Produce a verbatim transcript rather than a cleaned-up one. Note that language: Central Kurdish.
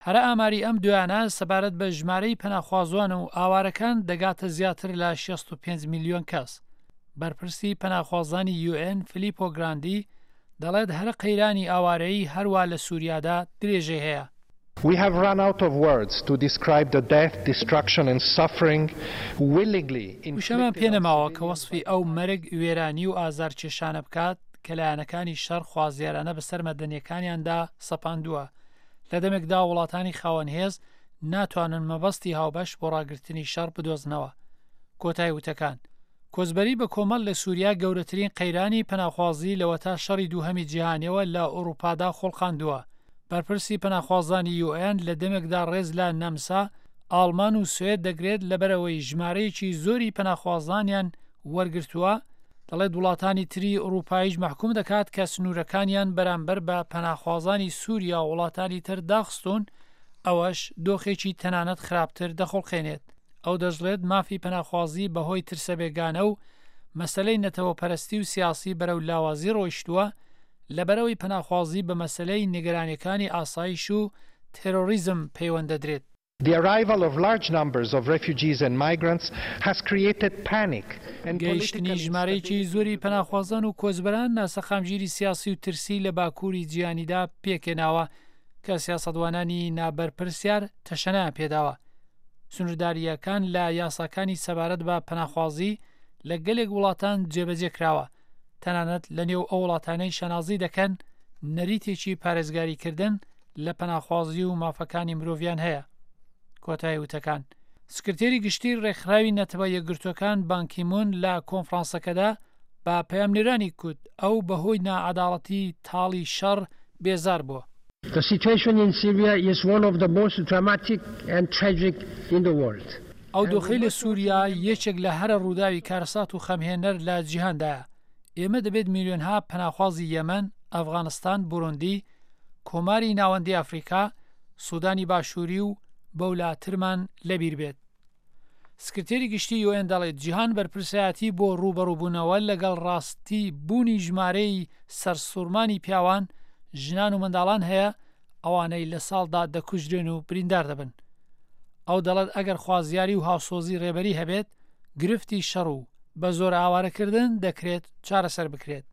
هەرە ئاماری ئەم دویانە سەبارەت بە ژمارەی پەناخوازوان و ئاوارەکان دەگاتە زیاتر لە شەست و پێنج میلیۆن کەس. بەرپرسی پەناخوازانی یو ئێن فلیپۆ گراندی دەڵێت هەرە قەیرانی ئاوارەیی هەروە لە سووریادا درێژێ هەیە. We have run out of words to describe the death, destruction and suffering willingly. وشەمان پێنەماوە کە وەسفی ئەو مەرگ وێرانی و ئازار کێشانە بکات کە لایەنەکانی شەڕ خوازیارانە بەسەر مەدەنیەکانیاندا سەپاندووە. لە دەمێکدا وڵاتانی خاوەن هێز ناتوانن مەبەستی هاوبەش بۆ ڕاگررتنی شەڕ بدۆزنەوە. کۆتای وتەکان کۆچبەری بە کۆمەڵ لە سووریا گەورەترین قەیرانی پەناخوازی لەوەتا شەڕی دووهەمی جیهانیەوە لە ئەوروپادا خۆڵخاندووە. بەرپرسی پەناخوازانی یو ئێن لە دەمێکدا ڕێز لە نەمسا، ئاڵمان و سوێد دەگرێت لەبەرەوەی ژمارەیەکی زۆری پەناخوازانیان وەرگرتووە، دەڵێت وڵاتانی تری ئەوروپاییش مەحکوم دەکات کە سنوورەکانیان بەرامبەر بە پەناخوازانی سووریا و وڵاتانی تر داخستون، ئەوەش دۆخێکی تەنانەت خراپتر دەخۆڵخێنێت. ئەو دەژڵێت مافی پەناخوازی بەهۆی ترسە بێگانە و مەسەلەی نەتەوە پەرستی و سیاسی بەرەو لاوازی ڕۆیشتووە لەبەرەوەی پەناخوازی بە مەسەلەی نیگەرانیەکانی ئاسایش و تێرۆریزم پەیوەندەدرێت. The arrival of large numbers of refugees and migrants has created panic and گەیشتنی ژمارەیەکی زۆری پەناخوازان و کۆچبەران ناسەخامگیری سیاسی و ترسی لە باکووری جیهانیدا پێکێناوە کە سیاسەتوانانی نابەرپرسیار تەشەنەیان پێداوە. سنوورداریەکان لە یاساکانی سەبارەت بە پەناخوازی لە گەلێک وڵاتان جێبەجێ کراوە، تەنانەت لە نێو ئەو وڵاتانەی شەنازی دەکەن نەریتێکی پارێزگاریکردن لە پەناخوازی و مافەکانی مرۆڤیان هەیە. کۆتای وتەکان سکرتێری گشتی ڕێکخراوی نەتەوە یەکگرتوەکان بانکیمون لە کۆنفرانسەکەدا بە پەیامنێرانی کوت ئەو بەهۆی نائەداڵەتی تاڵی شەڕ بێزار بووە. The situation in Syria is one of the most dramatic and tragic in the world. ئەو دۆخەی لە سووریا یەکێک لە هەرە ڕووداوی کارەسات و خەمهێنەر لە جیهاندایە. ئێمە دەبێت میلیۆنها پەناخوازی یەمەن، ئەفغانستان، بوروندی، کۆماری ناوەندی ئەفریقا، سوودانی باشووری و بەولاترمان لەبیر بێت. سکرتێری گشتی یو ئێن دەڵێت جیهان بەرپرسایەتی بۆ ڕوبەڕووبوونەوە لەگەڵ ڕاستی بوونی ژمارەی سەرسوورمانی پیاوان، ژنان و منداڵان هەیە ئەوانەی لە ساڵدا دەکوژرێن و بریندار دەبن. ئەو دەڵێت ئەگەر خوازیاری و هاوسۆزی ڕێبەری هەبێت، گرفتی شەڕ و بە زۆر ئاوارەکردن دەکرێت چارەسەر بکرێت.